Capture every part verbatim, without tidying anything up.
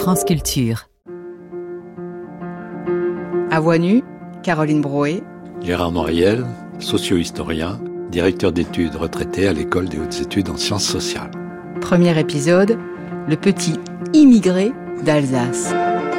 France Culture. À voix nue, Caroline Broé. Gérard Noiriel, socio-historien, directeur d'études retraité à l'École des hautes études en sciences sociales. Premier épisode, le petit immigré d'Alsace.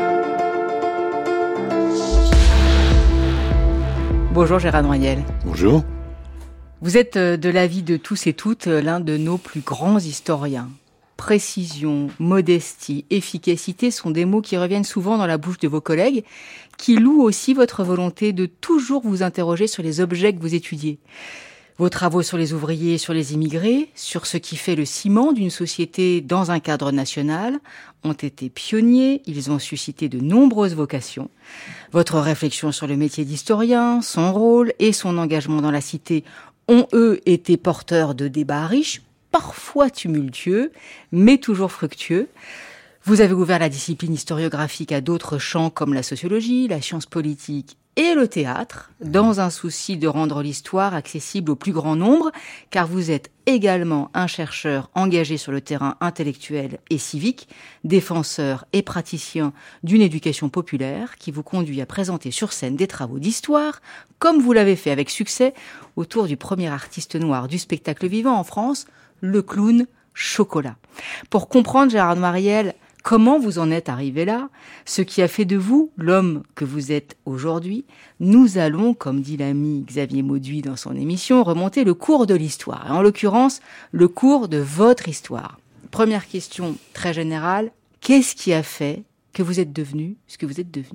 Bonjour Gérard Noiriel. Bonjour. Vous êtes de l'avis de tous et toutes l'un de nos plus grands historiens. Précision, modestie, efficacité sont des mots qui reviennent souvent dans la bouche de vos collègues, qui louent aussi votre volonté de toujours vous interroger sur les objets que vous étudiez. Vos travaux sur les ouvriers et sur les immigrés, sur ce qui fait le ciment d'une société dans un cadre national, ont été pionniers, ils ont suscité de nombreuses vocations. Votre réflexion sur le métier d'historien, son rôle et son engagement dans la cité ont, eux, été porteurs de débats riches, parfois tumultueux, mais toujours fructueux. Vous avez ouvert la discipline historiographique à d'autres champs comme la sociologie, la science politique et le théâtre, dans un souci de rendre l'histoire accessible au plus grand nombre, car vous êtes également un chercheur engagé sur le terrain intellectuel et civique, défenseur et praticien d'une éducation populaire qui vous conduit à présenter sur scène des travaux d'histoire, comme vous l'avez fait avec succès autour du premier artiste noir du spectacle vivant en France, le clown Chocolat. Pour comprendre, Gérard Noiriel, comment vous en êtes arrivé là, ce qui a fait de vous l'homme que vous êtes aujourd'hui, nous allons, comme dit l'ami Xavier Mauduit dans son émission, remonter le cours de l'histoire. Et en l'occurrence, le cours de votre histoire. Première question très générale, qu'est-ce qui a fait que vous êtes devenu ce que vous êtes devenu ?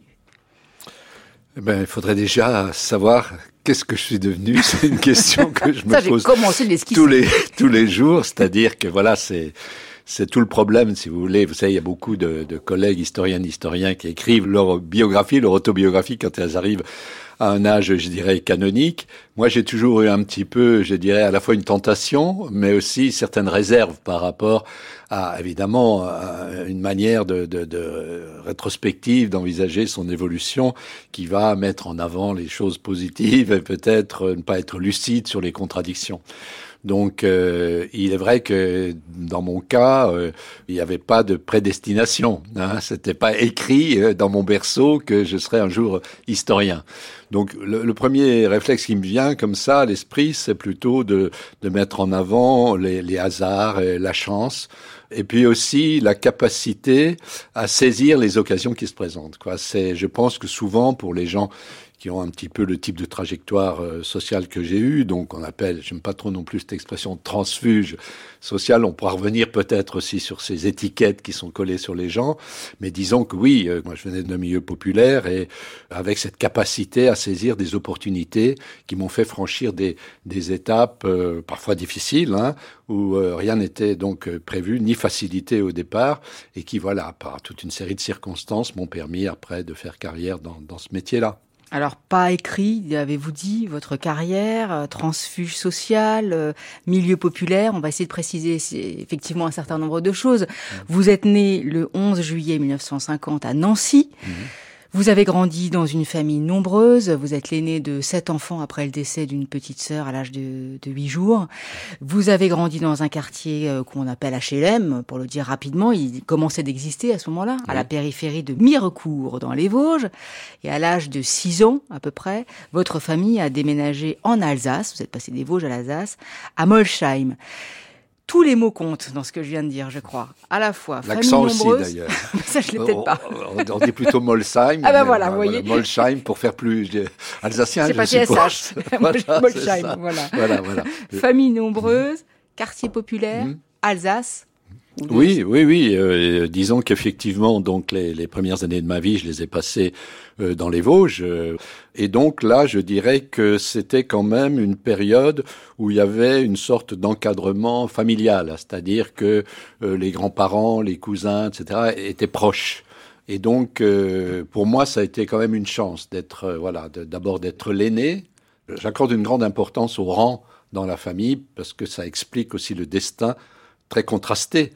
Eh ben, il faudrait déjà savoir qu'est-ce que je suis devenu. C'est une question que je me Ça, pose tous les, tous les jours. C'est-à-dire que voilà, c'est, c'est tout le problème, si vous voulez. Vous savez, il y a beaucoup de, de collègues historiennes, historiens qui écrivent leur biographie, leur autobiographie quand elles arrivent à un âge, je dirais, canonique. Moi, j'ai toujours eu un petit peu, je dirais, à la fois une tentation, mais aussi certaines réserves par rapport à, évidemment, à une manière de, de, de rétrospective d'envisager son évolution qui va mettre en avant les choses positives et peut-être ne pas être lucide sur les contradictions. Donc, euh, il est vrai que dans mon cas, euh, il n'y avait pas de prédestination. Hein, c'était pas écrit euh, dans mon berceau que je serais un jour historien. Donc, le, le premier réflexe qui me vient comme ça à l'esprit, c'est plutôt de, de mettre en avant les, les hasards, et la chance, et puis aussi la capacité à saisir les occasions qui se présentent. Quoi. C'est, je pense que souvent pour les gens qui ont un petit peu le type de trajectoire euh, sociale que j'ai eu, donc on appelle, j'aime pas trop non plus cette expression transfuge sociale, on pourra revenir peut-être aussi sur ces étiquettes qui sont collées sur les gens, mais disons que oui, euh, moi je venais d'un milieu populaire et avec cette capacité à saisir des opportunités qui m'ont fait franchir des, des étapes euh, parfois difficiles, hein, où euh, rien n'était donc euh, prévu, ni facilité au départ, et qui voilà, par toute une série de circonstances m'ont permis après de faire carrière dans, dans ce métier-là. Alors, pas écrit, avez-vous dit, votre carrière, euh, transfuge social, euh, milieu populaire, on va essayer de préciser effectivement un certain nombre de choses. Mmh. Vous êtes né le onze juillet mille neuf cent cinquante à Nancy. Mmh. Vous avez grandi dans une famille nombreuse, vous êtes l'aîné de sept enfants après le décès d'une petite sœur à l'âge de, de huit jours. Vous avez grandi dans un quartier euh, qu'on appelle H L M, pour le dire rapidement, il commençait d'exister à ce moment-là, à la périphérie de Mirecourt dans les Vosges. Et à l'âge de six ans à peu près, votre famille a déménagé en Alsace, vous êtes passé des Vosges à l'Alsace, à Molsheim. Tous les mots comptent dans ce que je viens de dire, je crois. À la fois l'accent famille nombreuse, aussi d'ailleurs. Ça, je l'ai peut-être pas. On, on dit plutôt Molsheim. Ah ben voilà, vous voyez. Voilà, Molsheim pour faire plus alsacien. C'est pas T S H. Voilà, Molsheim, voilà. voilà, voilà. Famille nombreuse, quartier populaire, mmh. Alsace. Oui, oui, oui. Euh, disons qu'effectivement, donc les, les premières années de ma vie, je les ai passées euh, dans les Vosges. Euh, et donc là, je dirais que c'était quand même une période où il y avait une sorte d'encadrement familial, c'est-à-dire que euh, les grands-parents, les cousins, et cetera, étaient proches. Et donc, euh, pour moi, ça a été quand même une chance d'être, euh, voilà, de, d'abord d'être l'aîné. J'accorde une grande importance au rang dans la famille parce que ça explique aussi le destin très contrasté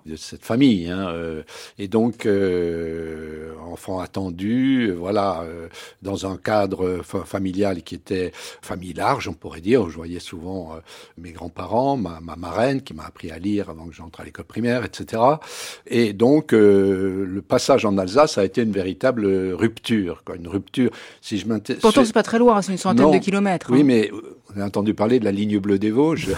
de cette famille. Hein, euh, et donc, euh, enfant attendu, voilà, euh, dans un cadre fa- familial qui était famille large, on pourrait dire. Je voyais souvent euh, mes grands-parents, ma, ma marraine qui m'a appris à lire avant que j'entre à l'école primaire, et cetera. Et donc, euh, le passage en Alsace a été une véritable rupture, quoi, une rupture. Si je m'inté- Pourtant, c'est pas très loin, c'est une centaine non, de kilomètres. oui, hein. mais on a entendu parler de la ligne bleue des Vosges.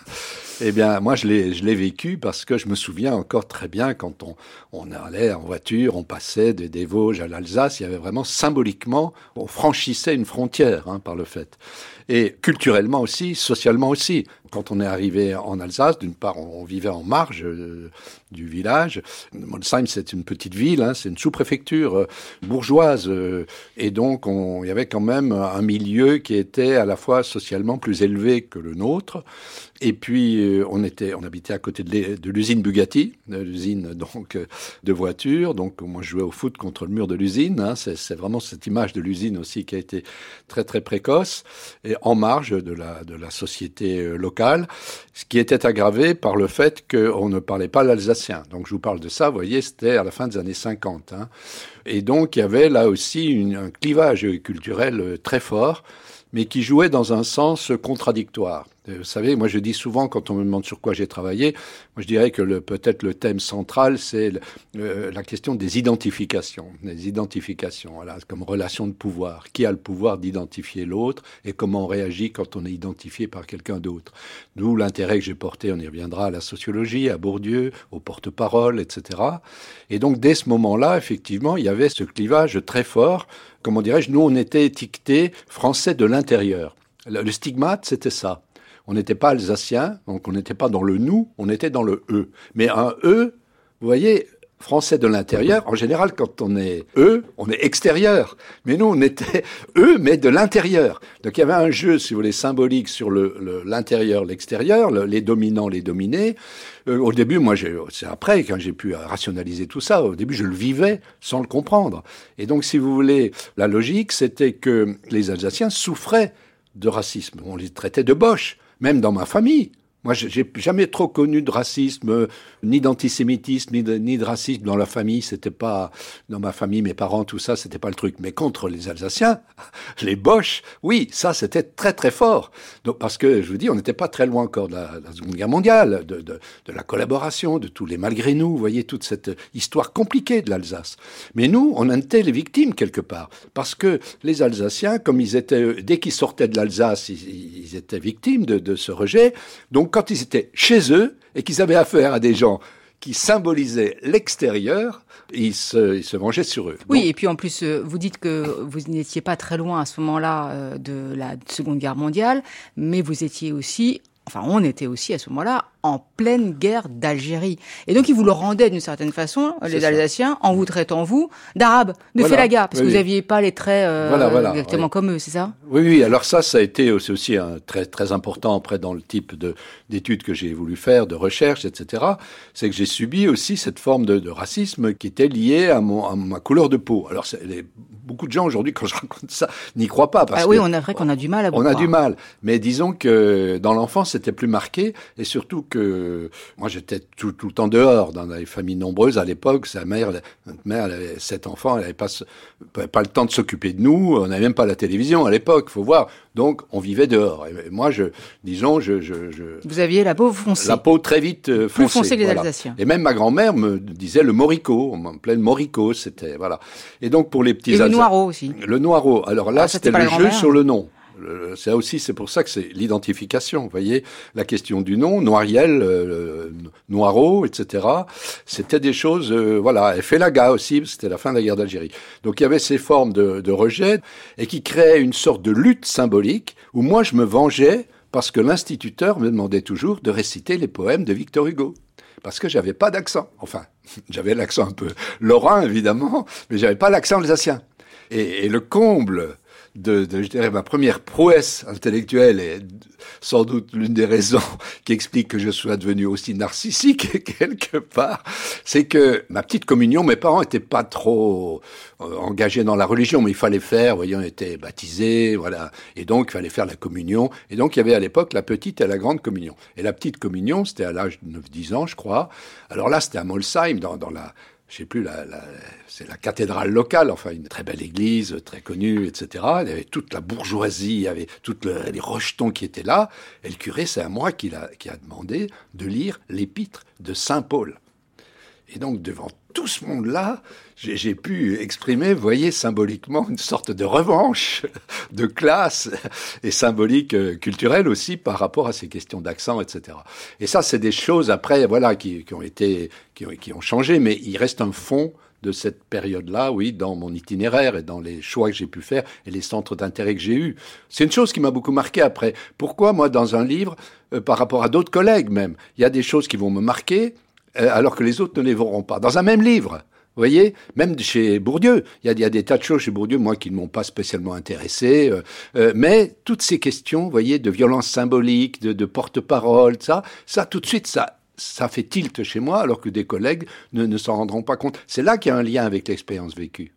Eh bien, moi, je l'ai, je l'ai vécu parce que je me souviens encore très bien quand on, on allait en voiture, on passait des, des Vosges à l'Alsace, il y avait vraiment symboliquement, on franchissait une frontière hein, par le fait. Et culturellement aussi, socialement aussi. Quand on est arrivé en Alsace, d'une part, on, on vivait en marge euh, du village. Molsheim, c'est une petite ville, hein, c'est une sous-préfecture euh, bourgeoise. Euh, et donc, on, il y avait quand même un milieu qui était à la fois socialement plus élevé que le nôtre. Et puis, euh, on était, on habitait à côté de, l'é- de l'usine Bugatti, de l'usine donc euh, de voitures. Donc, moi, je jouais au foot contre le mur de l'usine. Hein, c'est, c'est vraiment cette image de l'usine aussi qui a été très, très précoce. Et en marge de la, de la société euh, locale, ce qui était aggravé par le fait qu'on ne parlait pas l'alsacien. Donc je vous parle de ça, vous voyez, c'était à la fin des années cinquante. Hein. Et donc il y avait là aussi une, un clivage culturel très fort, mais qui jouait dans un sens contradictoire. Vous savez, moi je dis souvent, quand on me demande sur quoi j'ai travaillé, moi je dirais que le, peut-être le thème central, c'est le, euh, la question des identifications. Des identifications, voilà, comme relation de pouvoir. Qui a le pouvoir d'identifier l'autre et comment on réagit quand on est identifié par quelqu'un d'autre. D'où l'intérêt que j'ai porté, on y reviendra, à la sociologie, à Bourdieu, au porte-parole, et cetera. Et donc dès ce moment-là, effectivement, il y avait ce clivage très fort. Comment dirais-je, nous on était étiquetés français de l'intérieur. Le, le stigmate, c'était ça. On n'était pas alsacien, donc on n'était pas dans le nous, on était dans le eux. Mais un eux, vous voyez, français de l'intérieur, en général, quand on est eux, on est extérieur. Mais nous, on était eux, mais de l'intérieur. Donc il y avait un jeu, si vous voulez, symbolique sur le, le, l'intérieur, l'extérieur, le, les dominants, les dominés. Euh, au début, moi, j'ai, c'est après, quand j'ai pu rationaliser tout ça, au début, je le vivais sans le comprendre. Et donc, si vous voulez, la logique, c'était que les Alsaciens souffraient de racisme. On les traitait de boches. Même dans ma famille. Moi, j'ai jamais trop connu de racisme, ni d'antisémitisme, ni de, ni de racisme dans la famille. C'était pas, dans ma famille, mes parents, tout ça, c'était pas le truc. Mais contre les Alsaciens, les Boches, oui, ça, c'était très, très fort. Donc, parce que, je vous dis, on n'était pas très loin encore de la, de la Seconde Guerre mondiale, de, de, de la collaboration, de tous les malgré nous. Vous voyez, toute cette histoire compliquée de l'Alsace. Mais nous, on en était les victimes, quelque part. Parce que les Alsaciens, comme ils étaient, dès qu'ils sortaient de l'Alsace, ils, ils étaient victimes de, de ce rejet. Donc, quand ils étaient chez eux et qu'ils avaient affaire à des gens qui symbolisaient l'extérieur, ils se, ils se vengeaient sur eux. Oui, Donc, et puis en plus, vous dites que vous n'étiez pas très loin à ce moment-là de la Seconde Guerre mondiale, mais vous étiez aussi, enfin on était aussi à ce moment-là, en pleine guerre d'Algérie. Et donc, ils vous le rendaient d'une certaine façon, c'est les Alsaciens, ça. En vous traitant, vous, d'arabe, de voilà. Félaga, parce oui, que vous n'aviez pas les traits euh, voilà, voilà, exactement oui. Comme eux, c'est ça? Oui, oui, alors ça, ça a été aussi, aussi un, très, très important après dans le type de, d'études que j'ai voulu faire, de recherche, et cetera. C'est que j'ai subi aussi cette forme de, de racisme qui était liée à, mon, à ma couleur de peau. Alors, c'est, les, beaucoup de gens aujourd'hui, quand je raconte ça, n'y croient pas. Parce ah oui, que, on est vrai qu'on a du mal à vous On croire. a du mal. Mais disons que dans l'enfance, c'était plus marqué, et surtout que que moi j'étais tout, tout le temps dehors dans des familles nombreuses à l'époque. Sa mère, notre mère, elle avait sept enfants, elle n'avait pas, pas le temps de s'occuper de nous. On n'avait même pas la télévision à l'époque, faut voir. Donc on vivait dehors. Et moi, je, disons, je, je, je vous aviez la peau foncée. La peau très vite euh, foncée. Plus foncée que les voilà. Alsaciens. Et même ma grand-mère me disait le moricot, en pleine moricot, c'était voilà. Et donc pour les petits et Alsaciens, le noireau aussi. Le noireau. Alors là, ah, c'était le jeu sur le nom. C'est aussi, c'est pour ça que c'est l'identification. Vous voyez, la question du nom, Noiriel, euh, Noireau, et cetera. C'était des choses, euh, voilà. Et Félaga aussi, c'était la fin de la guerre d'Algérie. Donc il y avait ces formes de, de rejet et qui créaient une sorte de lutte symbolique où moi je me vengeais parce que l'instituteur me demandait toujours de réciter les poèmes de Victor Hugo. Parce que j'avais pas d'accent. Enfin, j'avais l'accent un peu lorrain évidemment, mais j'avais pas l'accent alsacien. Et, et le comble de, de je dirais, ma première prouesse intellectuelle et sans doute l'une des raisons qui explique que je sois devenu aussi narcissique quelque part, c'est que ma petite communion, mes parents étaient pas trop euh, engagés dans la religion, mais il fallait faire, vous voyez, on était baptisés, voilà, et donc il fallait faire la communion, et donc il y avait à l'époque la petite et la grande communion. Et la petite communion, c'était à l'âge de neuf dix ans, je crois. Alors là, c'était à Molsheim, dans, dans la... je sais plus, la, la, c'est la cathédrale locale, enfin une très belle église, très connue, et cetera. Il y avait toute la bourgeoisie, il y avait tous le, les rejetons qui étaient là. Et le curé, c'est à moi qui a, qui a demandé de lire l'épître de Saint Paul. Et donc, devant tout ce monde-là, j'ai, j'ai pu exprimer, vous voyez, symboliquement, une sorte de revanche de classe et symbolique euh, culturelle aussi par rapport à ces questions d'accent, et cetera. Et ça, c'est des choses, après, voilà, qui, qui ont été, qui ont, qui ont changé, mais il reste un fond de cette période-là, oui, dans mon itinéraire et dans les choix que j'ai pu faire et les centres d'intérêt que j'ai eus. C'est une chose qui m'a beaucoup marqué après. Pourquoi, moi, dans un livre, euh, par rapport à d'autres collègues même, il y a des choses qui vont me marquer, alors que les autres ne les verront pas. Dans un même livre, vous voyez, même chez Bourdieu, il y a, il y a des tas de choses chez Bourdieu, moi, qui ne m'ont pas spécialement intéressé, euh, euh, mais toutes ces questions, vous voyez, de violence symbolique, de, de porte-parole, ça, ça, tout de suite, ça, ça fait tilt chez moi, alors que des collègues ne, ne s'en rendront pas compte. C'est là qu'il y a un lien avec l'expérience vécue.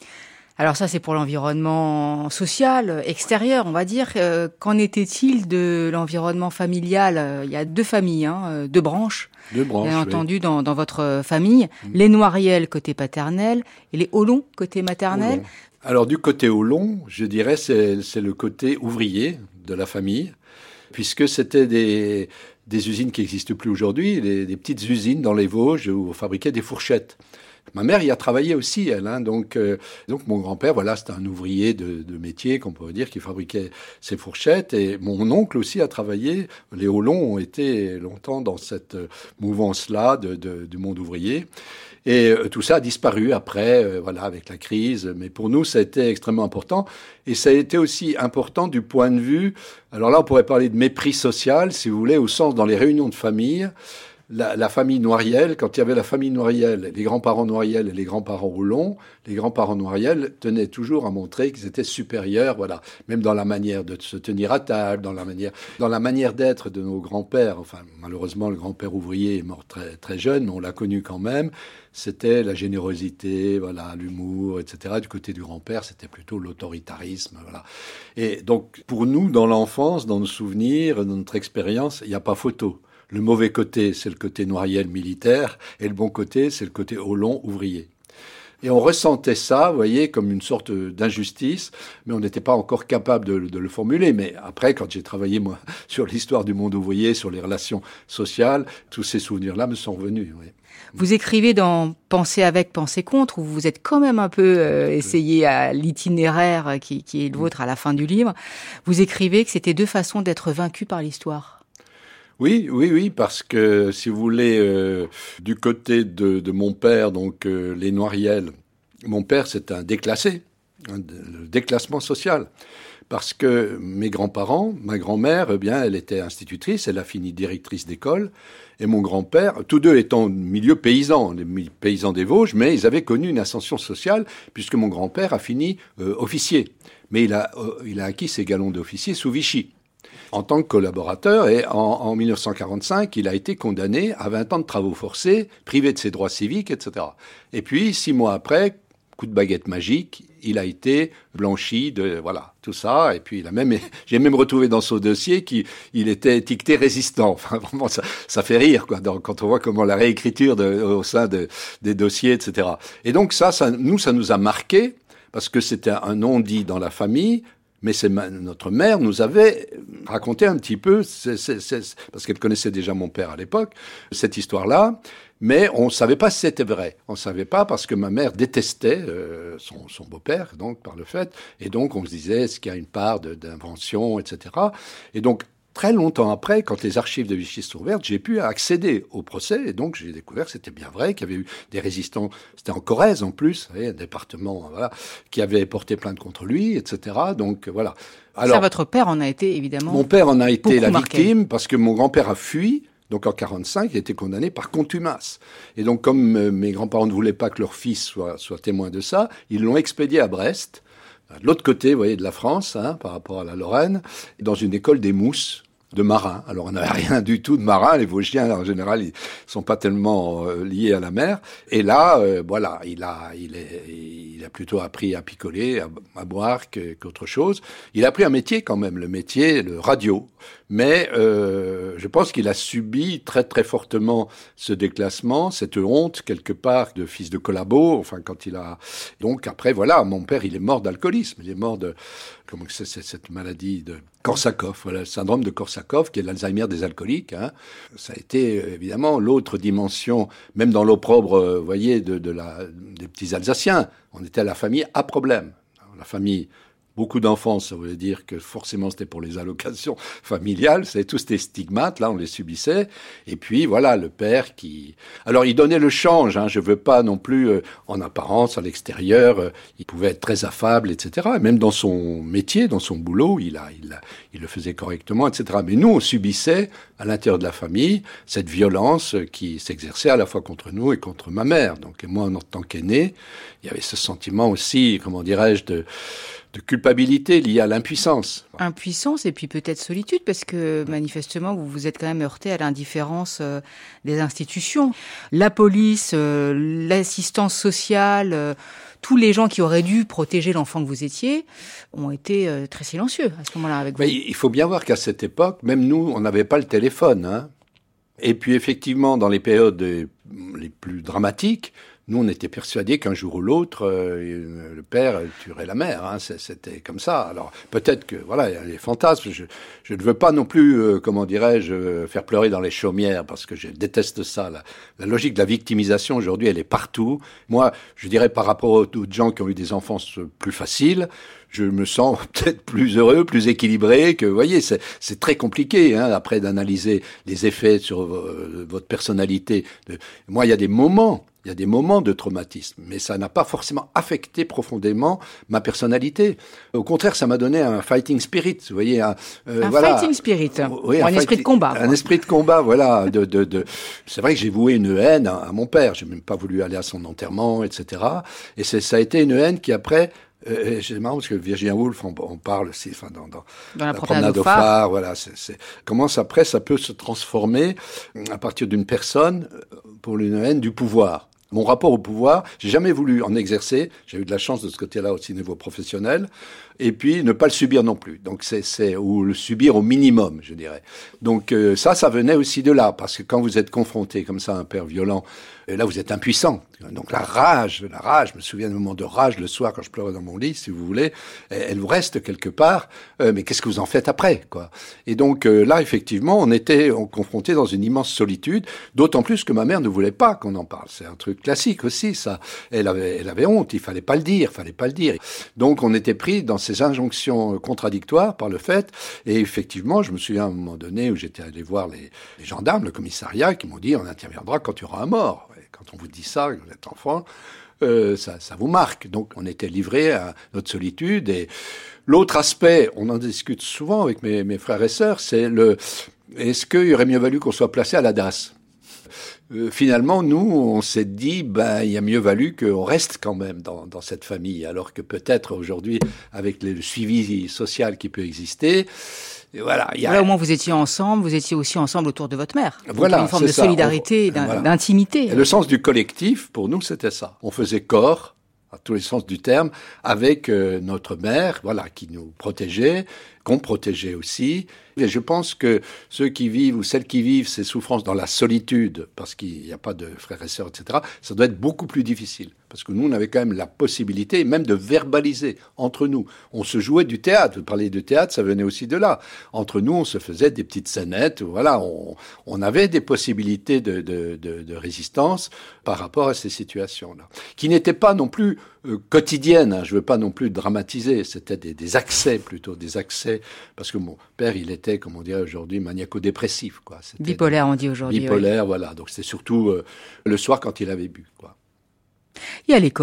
Alors ça, c'est pour l'environnement social, extérieur, on va dire. Euh, qu'en était-il de l'environnement familial ? euh, Il y a deux familles, hein, deux branches, deux branches bien oui. entendu, dans, dans votre famille. Mmh. Les Noiriel, côté paternel, et les Ollon, côté maternel. Ollon. Alors du côté Ollon, je dirais, c'est, c'est le côté ouvrier de la famille, puisque c'était des, des usines qui n'existent plus aujourd'hui, des, des petites usines dans les Vosges où on fabriquait des fourchettes. Ma mère y a travaillé aussi, elle. Hein, donc, euh, donc mon grand-père, voilà, c'était un ouvrier de, de métier, qu'on pourrait dire, qui fabriquait ses fourchettes. Et mon oncle aussi a travaillé. Les Ollon ont été longtemps dans cette mouvance-là de, de, du monde ouvrier. Et euh, tout ça a disparu après, euh, voilà, avec la crise. Mais pour nous, ça a été extrêmement important. Et ça a été aussi important du point de vue... Alors là, on pourrait parler de mépris social, si vous voulez, au sens dans les réunions de famille. La, la famille Noiriel, quand il y avait la famille Noiriel, les grands-parents Noiriel et les grands-parents Ollon, les grands-parents Noiriel tenaient toujours à montrer qu'ils étaient supérieurs, voilà, même dans la manière de se tenir à table, dans la manière, dans la manière d'être de nos grands-pères. Enfin, malheureusement, le grand-père ouvrier est mort très, très jeune, mais on l'a connu quand même. C'était la générosité, voilà, l'humour, et cetera. Du côté du grand-père, c'était plutôt l'autoritarisme, voilà. Et donc, pour nous, dans l'enfance, dans nos souvenirs, dans notre expérience, il n'y a pas photo. Le mauvais côté, c'est le côté Noiriel militaire, et le bon côté, c'est le côté Ollon ouvrier. Et on ressentait ça, vous voyez, comme une sorte d'injustice, mais on n'était pas encore capable de, de le formuler. Mais après, quand j'ai travaillé, moi, sur l'histoire du monde ouvrier, sur les relations sociales, tous ces souvenirs-là me sont revenus, oui. Vous écrivez dans Penser avec, penser contre, où vous êtes quand même un peu euh, essayé à l'itinéraire qui, qui est le vôtre à la fin du livre. Vous écrivez que c'était deux façons d'être vaincu par l'histoire. Oui, oui, oui, parce que, si vous voulez, euh, du côté de, de mon père, donc euh, les Noiriel, mon père, c'est un déclassé, un le déclassement social. Parce que mes grands-parents, ma grand-mère, eh bien, elle était institutrice, elle a fini directrice d'école, et mon grand-père, tous deux étant milieu paysan, les paysans des Vosges, mais ils avaient connu une ascension sociale, puisque mon grand-père a fini euh, officier. Mais il a, euh, il a acquis ses galons d'officier sous Vichy, en tant que collaborateur, et en, en dix-neuf cent quarante-cinq, il a été condamné à vingt ans de travaux forcés, privé de ses droits civiques, et cetera. Et puis, six mois après, coup de baguette magique, il a été blanchi de, voilà, tout ça. Et puis, il a même, j'ai même retrouvé dans son dossier qu'il il était étiqueté résistant. Enfin, vraiment, ça, ça fait rire, quoi, dans, quand on voit comment la réécriture de, au sein de, des dossiers, et cetera. Et donc, ça, ça, nous, ça nous a marqué, parce que c'était un non-dit dans la famille. Mais c'est ma, notre mère nous avait raconté un petit peu, c'est, c'est, c'est, parce qu'elle connaissait déjà mon père à l'époque, cette histoire-là. Mais on ne savait pas si c'était vrai. On ne savait pas parce que ma mère détestait euh, son, son beau-père, donc, par le fait. Et donc, on se disait, est-ce qu'il y a une part de, d'invention, et cetera. Et donc, très longtemps après, quand les archives de Vichy sont ouvertes, j'ai pu accéder au procès. Et donc, j'ai découvert que c'était bien vrai, qu'il y avait eu des résistants. C'était en Corrèze, en plus, vous voyez, un département, voilà, qui avait porté plainte contre lui, et cetera. Donc, voilà. Alors, ça, votre père en a été, évidemment. Mon père en a été la marqué. victime parce que mon grand-père a fui. Donc en quarante-cinq, il a été condamné par contumace. Et donc comme euh, mes grands-parents ne voulaient pas que leur fils soit, soit témoin de ça, ils l'ont expédié à Brest, de l'autre côté, vous voyez, de la France, hein, par rapport à la Lorraine, dans une école des mousses, de marins. Alors on n'avait rien du tout de marins. Les Vosgiens en général ils sont pas tellement euh, liés à la mer. Et là, euh, voilà, il a, il est, il a plutôt appris à picoler, à, à boire que, qu'autre chose. Il a appris un métier quand même, le métier, le radio. Mais euh, je pense qu'il a subi très très fortement ce déclassement, cette honte quelque part de fils de collabo. Enfin quand il a donc après voilà, mon père il est mort d'alcoolisme, il est mort de comment c'est, c'est cette maladie de Korsakoff, voilà, le syndrome de Korsakoff, qui est l'Alzheimer des alcooliques. Hein. Ça a été évidemment l'autre dimension, même dans l'opprobre, vous voyez, de, de la, des petits Alsaciens. On était à la famille à problème. Alors, la famille, beaucoup d'enfants, ça voulait dire que forcément c'était pour les allocations familiales. C'est tous ces stigmates, là, on les subissait. Et puis voilà, le père qui... Alors il donnait le change, hein, je veux pas non plus, euh, en apparence, à l'extérieur, euh, il pouvait être très affable, et cetera. Et même dans son métier, dans son boulot, il, a, il, a, il le faisait correctement, et cetera. Mais nous, on subissait, à l'intérieur de la famille, cette violence qui s'exerçait à la fois contre nous et contre ma mère. Donc et moi, en tant qu'aîné, il y avait ce sentiment aussi, comment dirais-je, de... de culpabilité liée à l'impuissance. Impuissance et puis peut-être solitude, parce que manifestement, vous vous êtes quand même heurté à l'indifférence euh, des institutions. La police, euh, l'assistance sociale, euh, tous les gens qui auraient dû protéger l'enfant que vous étiez ont été euh, très silencieux à ce moment-là avec vous. Mais il faut bien voir qu'à cette époque, même nous, on n'avait pas le téléphone. Hein. Et puis effectivement, dans les périodes les plus dramatiques, nous, on était persuadés qu'un jour ou l'autre, euh, le père tuerait la mère. Hein, c'était comme ça. Alors, peut-être que, voilà, il y a les fantasmes. Je, je ne veux pas non plus, euh, comment dirais-je, faire pleurer dans les chaumières, parce que je déteste ça. La, la logique de la victimisation, aujourd'hui, elle est partout. Moi, je dirais, par rapport aux autres gens qui ont eu des enfances plus faciles, je me sens peut-être plus heureux, plus équilibré, que, vous voyez, c'est, c'est très compliqué, hein, après d'analyser les effets sur euh, votre personnalité. De, moi, il y a des moments... Il y a des moments de traumatisme, mais ça n'a pas forcément affecté profondément ma personnalité. Au contraire, ça m'a donné un fighting spirit, vous voyez. Un, euh, un voilà. fighting spirit, oui, un, un fighting, esprit de combat. Un quoi. esprit de combat, voilà. De, de, de... C'est vrai que j'ai voué une haine à, à mon père. J'ai même pas voulu aller à son enterrement, et cetera. Et c'est, ça a été une haine qui après... Euh, c'est marrant parce que Virginia Woolf, on, on parle aussi, enfin, dans, dans, dans la, la promenade au phare, phare voilà, c'est, c'est, comment ça, après ça peut se transformer à partir d'une personne pour une haine du pouvoir. Mon rapport au pouvoir, j'ai jamais voulu en exercer. J'ai eu de la chance de ce côté-là aussi au niveau professionnel. Et puis, ne pas le subir non plus. Donc, c'est, c'est, ou le subir au minimum, je dirais. Donc, euh, ça, ça venait aussi de là. Parce que quand vous êtes confronté comme ça à un père violent, et là, vous êtes impuissant. Donc, la rage, la rage, je me souviens d'un moment de rage le soir quand je pleurais dans mon lit, si vous voulez, elle vous reste quelque part. Euh, mais qu'est-ce que vous en faites après, quoi? Et donc, euh, là, effectivement, on était confronté dans une immense solitude, d'autant plus que ma mère ne voulait pas qu'on en parle. C'est un truc classique aussi, ça. Elle avait, elle avait honte, il fallait pas le dire, fallait pas le dire. Donc, on était pris dans ces injonctions contradictoires par le fait. Et effectivement, je me souviens à un moment donné où j'étais allé voir les, les gendarmes, le commissariat, qui m'ont dit, on interviendra quand il y aura un mort. Et quand on vous dit ça, vous êtes enfant, euh, ça, ça vous marque. Donc, on était livrés à notre solitude. Et l'autre aspect, on en discute souvent avec mes, mes frères et sœurs, c'est le, est-ce qu'il y aurait mieux valu qu'on soit placé à la D A S ? Euh, finalement, nous, on s'est dit, ben, il y a mieux valu qu'on reste quand même dans, dans cette famille, alors que peut-être aujourd'hui, avec le suivi social qui peut exister, voilà, il y a... Voilà, au moins vous étiez ensemble, vous étiez aussi ensemble autour de votre mère. Voilà, une forme de ça. solidarité, on... voilà. d'intimité. Et le sens du collectif, pour nous, c'était ça. On faisait corps, à tous les sens du terme, avec euh, notre mère, voilà, qui nous protégeait, qu'on protégeait aussi. Et je pense que ceux qui vivent, ou celles qui vivent ces souffrances dans la solitude, parce qu'il n'y a pas de frères et sœurs, et cetera, ça doit être beaucoup plus difficile. Parce que nous, on avait quand même la possibilité, même de verbaliser entre nous. On se jouait du théâtre. Vous parlez de théâtre, ça venait aussi de là. Entre nous, on se faisait des petites scénettes. Voilà, on, on avait des possibilités de, de, de, de résistance par rapport à ces situations-là, qui n'étaient pas non plus euh, quotidiennes. Hein. Je veux pas non plus dramatiser. C'était des, des accès plutôt, des accès. Parce que mon père, il était, comme on dirait aujourd'hui, maniaco-dépressif, quoi. C'était bipolaire, on dit aujourd'hui. Bipolaire, oui. Voilà. Donc c'était surtout euh, le soir quand il avait bu, quoi. Et à l'école,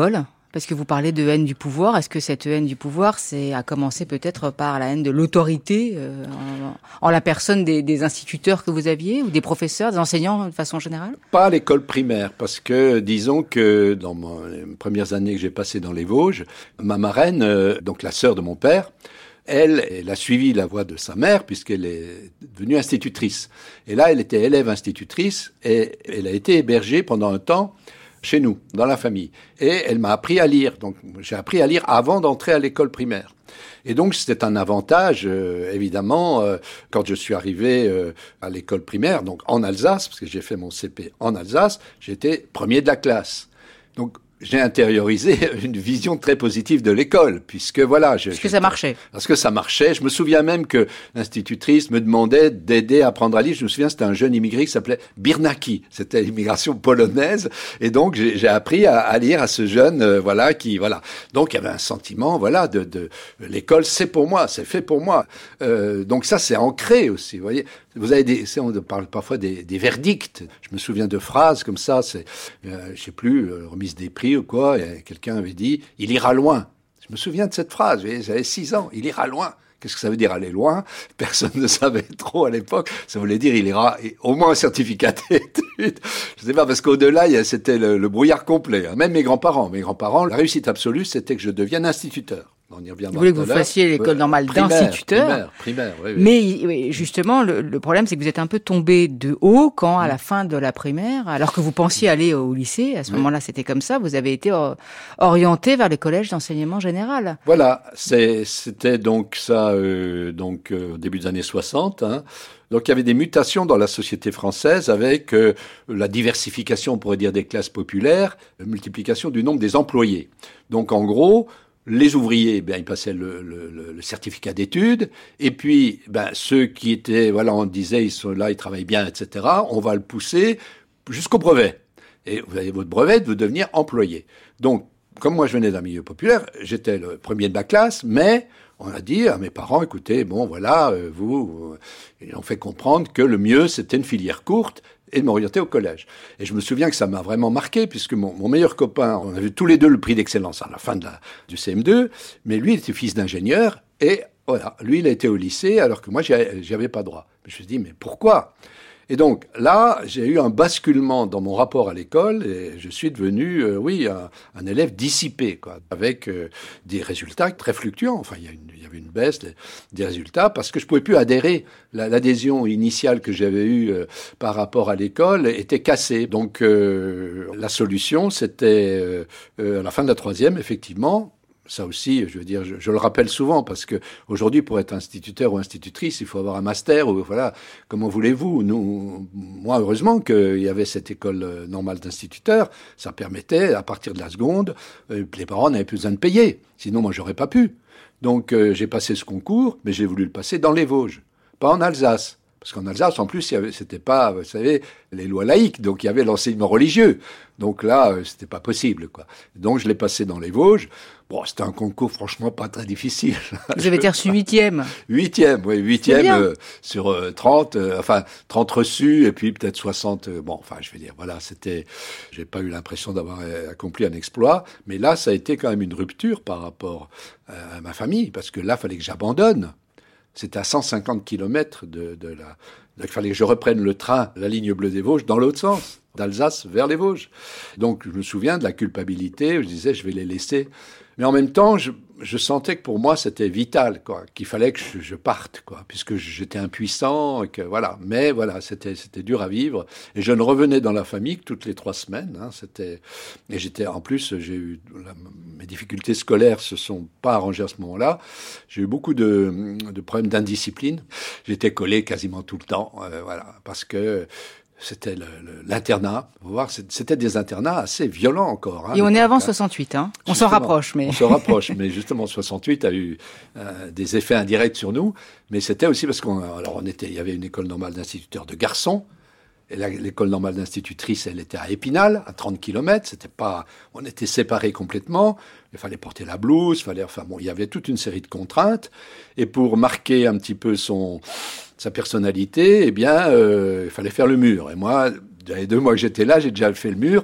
Parce que vous parlez de haine du pouvoir. Est-ce que cette haine du pouvoir, c'est à commencer peut-être par la haine de l'autorité, euh, en, en la personne des, des instituteurs que vous aviez, ou des professeurs, des enseignants de façon générale? Pas à l'école primaire, parce que disons que dans mon, les premières années que j'ai passées dans les Vosges, ma marraine, euh, donc la sœur de mon père, Elle, elle a suivi la voie de sa mère puisqu'elle est devenue institutrice. Et là, elle était élève institutrice et elle a été hébergée pendant un temps chez nous, dans la famille. Et elle m'a appris à lire. Donc, j'ai appris à lire avant d'entrer à l'école primaire. Et donc, c'était un avantage, euh, évidemment, euh, quand je suis arrivé euh, à l'école primaire, donc en Alsace, parce que j'ai fait mon C P en Alsace, j'étais premier de la classe. Donc, j'ai intériorisé une vision très positive de l'école, puisque voilà... Je, parce que ça marchait. Parce que ça marchait. Je me souviens même que l'institutrice me demandait d'aider à apprendre à lire. Je me souviens, c'était un jeune immigré qui s'appelait Birnaki. C'était l'immigration polonaise. Et donc, j'ai, j'ai appris à, à lire à ce jeune, euh, voilà, qui... voilà. Donc, il y avait un sentiment, voilà, de... de l'école, c'est pour moi, c'est fait pour moi. Euh, donc ça, c'est ancré aussi, vous voyez. Vous avez des... On parle parfois des, des verdicts. Je me souviens de phrases comme ça, c'est... Euh, je sais plus, euh, remise des prix ou quoi, et quelqu'un avait dit « il ira loin ». Je me souviens de cette phrase, j'avais six ans, « il ira loin ». Qu'est-ce que ça veut dire aller loin? Personne ne savait trop à l'époque. Ça voulait dire il ira au moins un certificat d'études. Je sais pas, parce qu'au-delà, c'était le, le brouillard complet. Même mes grands-parents. Mes grands-parents, la réussite absolue, c'était que je devienne instituteur. On y reviendra. Vous voulez que vous fassiez l'école normale primaire, d'instituteur. Primaire, primaire, oui, oui. Mais oui, justement, le, le problème, c'est que vous êtes un peu tombé de haut quand, à la fin de la primaire, alors que vous pensiez aller au lycée, à ce oui. moment-là, c'était comme ça, vous avez été orienté vers le collège d'enseignement général. Voilà, c'est, c'était donc ça, euh, donc euh, au début des années soixante. Hein. Donc il y avait des mutations dans la société française avec euh, la diversification, on pourrait dire, des classes populaires, la multiplication du nombre des employés. Donc en gros, les ouvriers, ben, ils passaient le, le, le certificat d'études, et puis ben, ceux qui étaient, voilà, on disait, ils sont là, ils travaillent bien, et cetera, on va le pousser jusqu'au brevet. Et vous avez votre brevet, de devenir employé. Donc, comme moi je venais d'un milieu populaire, j'étais le premier de ma classe, mais on a dit à mes parents, écoutez, bon voilà, euh, vous, euh, ils ont fait comprendre que le mieux c'était une filière courte, et de m'orienter au collège. Et je me souviens que ça m'a vraiment marqué, puisque mon, mon meilleur copain, on avait tous les deux le prix d'excellence à la fin de la, du C M deux, mais lui, il était fils d'ingénieur, et voilà, lui, il a été au lycée, alors que moi, j'y avais pas droit. Je me suis dit, mais pourquoi ? Et donc, là, j'ai eu un basculement dans mon rapport à l'école, et je suis devenu, euh, oui, un, un élève dissipé, quoi, avec euh, des résultats très fluctuants. Enfin, il y a une, il y avait une baisse des, des résultats, parce que je pouvais plus adhérer. La, l'adhésion initiale que j'avais eue euh, par rapport à l'école était cassée. Donc, euh, la solution, c'était, euh, euh, à la fin de la troisième, effectivement, ça aussi, je veux dire, je, je le rappelle souvent, parce que aujourd'hui, pour être instituteur ou institutrice, il faut avoir un master, ou voilà, comment voulez-vous? Nous, moi, heureusement qu'il y avait cette école normale d'instituteur, ça permettait, à partir de la seconde, euh, les parents n'avaient plus besoin de payer. Sinon, moi, j'aurais pas pu. Donc, euh, j'ai passé ce concours, mais j'ai voulu le passer dans les Vosges, pas en Alsace. Parce qu'en Alsace, en plus, il y avait, c'était pas, vous savez, les lois laïques, donc il y avait l'enseignement religieux. Donc là, euh, c'était pas possible, quoi. Donc je l'ai passé dans les Vosges. Bon, c'était un concours franchement pas très difficile. Vous avez été reçu huitième. Huitième, oui, huitième euh, sur euh, trente, euh, enfin trente reçus et puis peut-être soixante. Euh, bon, enfin, je veux dire, voilà, c'était, j'ai pas eu l'impression d'avoir euh, accompli un exploit, mais là, ça a été quand même une rupture par rapport euh, à ma famille, parce que là, fallait que j'abandonne. C'était à cent cinquante kilomètres de, de la... Il fallait que je reprenne le train, la ligne bleue des Vosges, dans l'autre sens, d'Alsace vers les Vosges. Donc, je me souviens de la culpabilité. Je disais, je vais les laisser. Mais en même temps, je, je sentais que pour moi, c'était vital, quoi, qu'il fallait que je, je parte, quoi, puisque j'étais impuissant, et que voilà. Mais voilà, c'était, c'était dur à vivre. Et je ne revenais dans la famille que toutes les trois semaines. Hein, c'était, et j'étais, en plus, j'ai eu, la, mes difficultés scolaires se sont pas arrangées à ce moment-là. J'ai eu beaucoup de, de problèmes d'indiscipline. J'étais collé quasiment tout le temps, euh, voilà, parce que c'était le, le, l'internat. Vous voir, c'était des internats assez violents encore. Hein, et on est avant soixante-huit, hein. On s'en rapproche, mais... On se rapproche, mais justement, soixante-huit a eu euh, des effets indirects sur nous. Mais c'était aussi parce qu'on, alors on était, il y avait une école normale d'instituteurs de garçons. Et la, l'école normale d'institutrice, elle était à Épinal, à trente kilomètres. C'était pas, on était séparés complètement. Il fallait porter la blouse, il fallait, enfin bon, il y avait toute une série de contraintes. Et pour marquer un petit peu son, sa personnalité, eh bien, euh, il fallait faire le mur. Et moi, dans les deux mois que j'étais là, j'ai déjà fait le mur.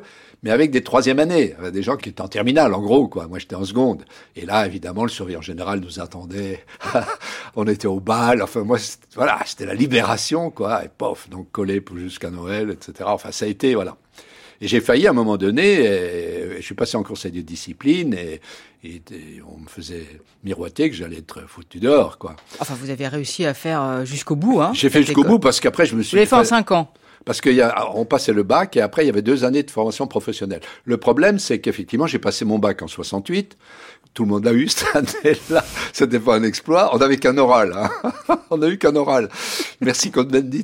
mais avec des troisième années, avec des gens qui étaient en terminale, en gros, quoi. Moi, j'étais en seconde. Et là, évidemment, le surveillant général nous attendait. On était au bal. Enfin, moi, c'était, voilà, c'était la libération, quoi. Et pof, donc collé jusqu'à Noël, et cetera. Enfin, ça a été, voilà. Et j'ai failli, à un moment donné, et je suis passé en conseil de discipline, et, et, et on me faisait miroiter que j'allais être foutu dehors, quoi. Enfin, vous avez réussi à faire jusqu'au bout, hein. J'ai fait jusqu'au bout, parce qu'après, je me suis... Vous l'avez fait en cinq ans. Parce qu'on passait le bac et après, il y avait deux années de formation professionnelle. Le problème, c'est qu'effectivement, j'ai passé mon bac en soixante-huit. Tout le monde l'a eu cette année-là. C'était pas un exploit. On n'avait qu'un oral. Hein. On n'a eu qu'un oral. Merci, Cohn-Bendit.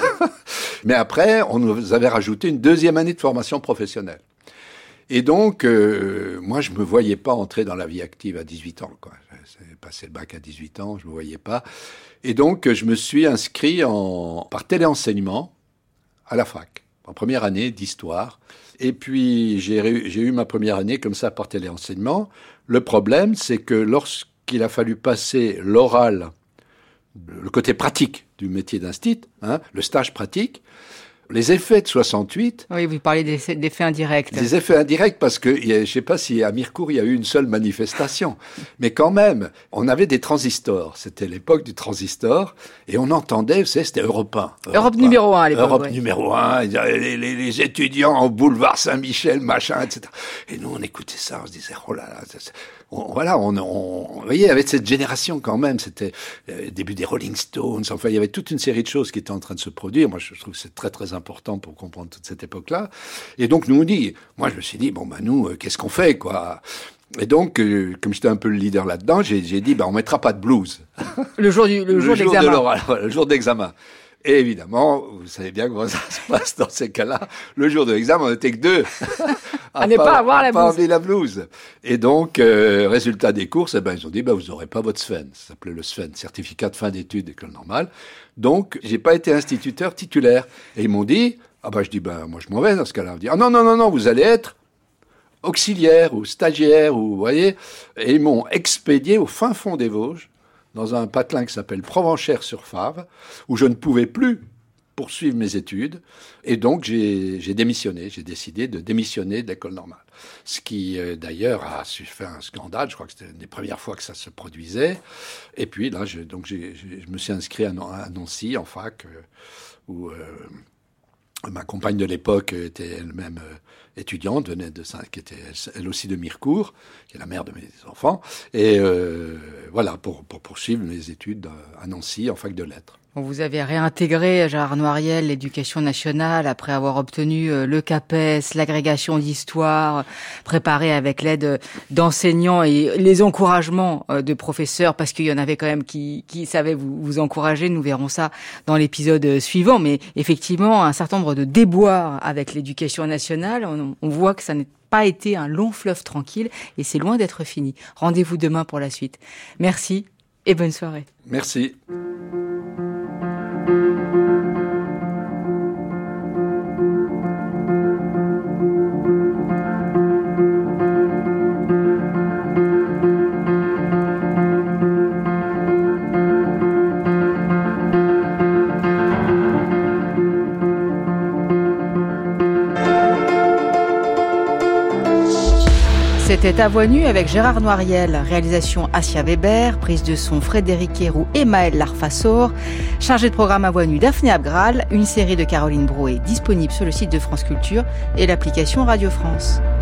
Mais après, on nous avait rajouté une deuxième année de formation professionnelle. Et donc, euh, moi, je me voyais pas entrer dans la vie active à dix-huit ans, quoi. J'ai passé le bac à dix-huit ans, je me voyais pas. Et donc, je me suis inscrit en, par téléenseignement à la fac, en première année d'histoire. Et puis, j'ai, j'ai eu ma première année comme ça par téléenseignement. Le problème, c'est que lorsqu'il a fallu passer l'oral, le côté pratique du métier d'instit, hein, le stage pratique, les effets de soixante-huit... Oui, vous parlez des, d'effets indirects. Des effets indirects parce que, je ne sais pas si à Mirecourt, il y a eu une seule manifestation. Mais quand même, on avait des transistors. C'était l'époque du transistor. Et on entendait, vous savez, c'était Europe un. Europe, Europe numéro un à l'époque. Europe ouais. numéro un. Les, les, les étudiants au boulevard Saint-Michel, machin, et cetera. Et nous, on écoutait ça, on se disait, oh là là... Ça, ça. On, voilà, on, on, vous voyez, avec cette génération quand même, c'était le début des Rolling Stones, enfin, il y avait toute une série de choses qui étaient en train de se produire. Moi, je trouve que c'est très, très important pour comprendre toute cette époque-là. Et donc, nous, on dit, moi, je me suis dit, bon, ben, nous, euh, qu'est-ce qu'on fait, quoi? Et donc, euh, comme j'étais un peu le leader là-dedans, j'ai, j'ai dit, ben, on mettra pas de blues. Le jour du, le, le jour, jour d'examen. de l'oral, voilà, le jour d'examen. Et évidemment, vous savez bien comment ça se passe dans ces cas-là. Le jour de l'examen, on n'était que deux. À, à ne pas, pas avoir la pas blouse. la blouse. Et donc, euh, résultat des courses, eh ben, ils ont dit, ben, vous n'aurez pas votre S F E N. Ça s'appelait le S F E N, certificat de fin d'études école normale. Donc, j'ai pas été instituteur titulaire. Et ils m'ont dit, ah ben, je dis, ben, moi, je m'en vais dans ce cas-là. On dit, ah non, non, non, non, vous allez être auxiliaire ou stagiaire ou, vous voyez. Et ils m'ont expédié au fin fond des Vosges, dans un patelin qui s'appelle Provenchères-sur-Fave, où je ne pouvais plus poursuivre mes études. Et donc, j'ai, j'ai démissionné. J'ai décidé de démissionner de l'école normale. Ce qui, euh, d'ailleurs, a fait un scandale. Je crois que c'était une des premières fois que ça se produisait. Et puis, là, je, donc, j'ai, j'ai, je me suis inscrit à, à Nancy, en fac, euh, où euh, ma compagne de l'époque était elle-même euh, étudiante, venait de qui était elle aussi de Mirecourt, qui est la mère de mes enfants. Et euh, voilà, pour, pour poursuivre mes études à Nancy, en fac de lettres. Vous avez réintégré, Gérard Noiriel, l'éducation nationale après avoir obtenu le CAPES, l'agrégation d'histoire, préparé avec l'aide d'enseignants et les encouragements de professeurs, parce qu'il y en avait quand même qui, qui savaient vous, vous encourager. Nous verrons ça dans l'épisode suivant. Mais effectivement, un certain nombre de déboires avec l'éducation nationale. On, on voit que ça n'est pas été un long fleuve tranquille et c'est loin d'être fini. Rendez-vous demain pour la suite. Merci et bonne soirée. Merci. C'était À Voix Nue avec Gérard Noiriel, réalisation Assia Weber, prise de son Frédéric Héroux et Maël Larfassor, chargé de programme À Voix Nue Daphné Abgral, une série de Caroline Brouet disponible sur le site de France Culture et l'application Radio France.